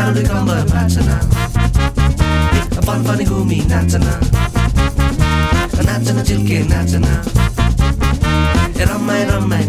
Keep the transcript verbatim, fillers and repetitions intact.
मारुनी कम्बर भाँच्न पनपनी घुमी नाच्न नाच्न चिल्के नाच्न रमाई रमाई